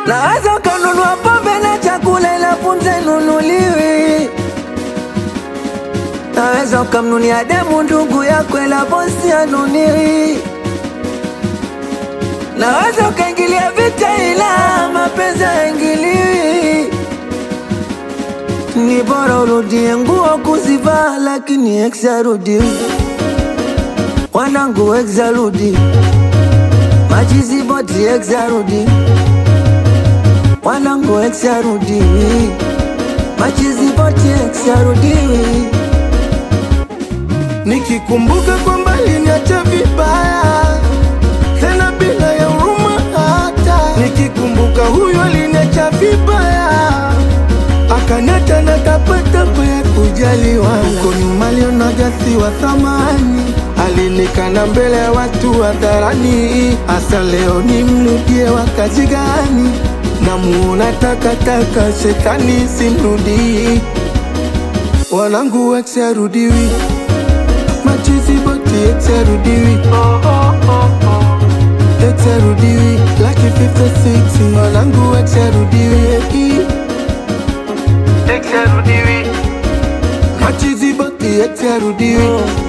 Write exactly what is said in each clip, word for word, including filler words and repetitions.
Naweza ukanunua pombe na chakula ila punze nunuliwi. Naweza ukamnunia demu ndugu yako ila bosi anuniwi. Naweza ukaingilia vita ila mapenzi haingiliwi. Ni bora urudie nguo kuzivaa lakini ex arudi. Wanangu ex arudi. Machizi boti ex arudi. Wanangu ex arudi. Machizi boti ex arudi. Nikikumbuka kwamba aliniacha vibaya tena bila ya huruma hata. Nikikumbuka huyo aliniacha vibaya akaniacha na tapatapa ya kujaliwa. Huko nyuma alionaga si wa thamani, alinikana mbele ya watu hadharani. Asa leo nimrudie wakati gani? Namuona takataka shetani simrudi. Wanangu ex arudiwi. Machizi boti ex arudiwi. Ex arudiwi Lucky fifty six. Wanangu ex arudiwi. Ex arudiwi. Machizi boti ex arudiwi.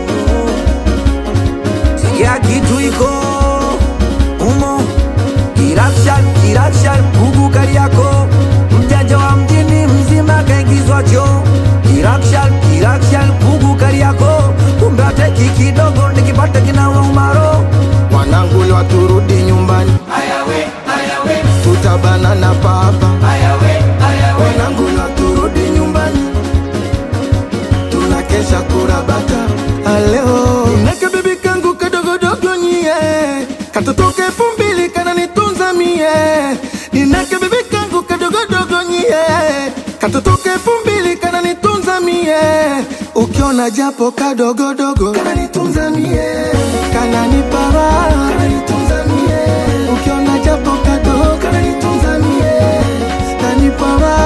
Sikia kitu iko umo. Kirakshan, kirakshan, Gugu Kariako. Mjanja wa mjini mzima kaingizwa choo. Kirakshan, kirakshan, Gugu Kariako. Kumbe ateki kidogo nikipata kinawa umaro. Wanangu leo turudi nyumbani. Ayawe, ayawe, Tutabana na papa. ayawe, ayawe. Wanangu leo turudi nyumbani. Tunakesha kurabata aleo. Neke bibi kangu kadogo dogo nye. Katotoke elfu mbili kana nitunza mie. Nineke bibi kangu kadogo dogo nye. Katotoke elfu mbili kana nitunza mie. Ukiona japo kadogo dogo kana nitunza mie. Kana nipara kana nitunza mie. Ukiona japo kadogo kana nitunza mie. Kana nipara.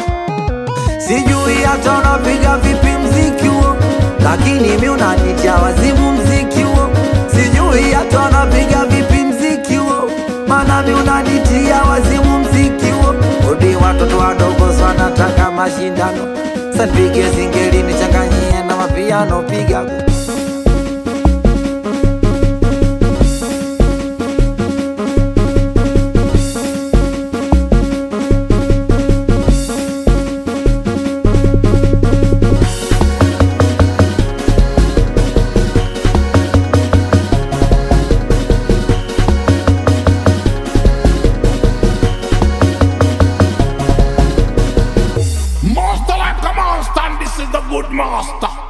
Sijui hata unapiga vipi mziki huo, lakini mi unanitia wazimu mziki huo. Sijui hata unapiga vipi mziki huo, maana mi unanitia wazimu mziki huo. Odi watoto wadogo sana taka mashindano. Sanipige singeli nichanganyie na mapiano piga. Master like a monster, and this is the good master.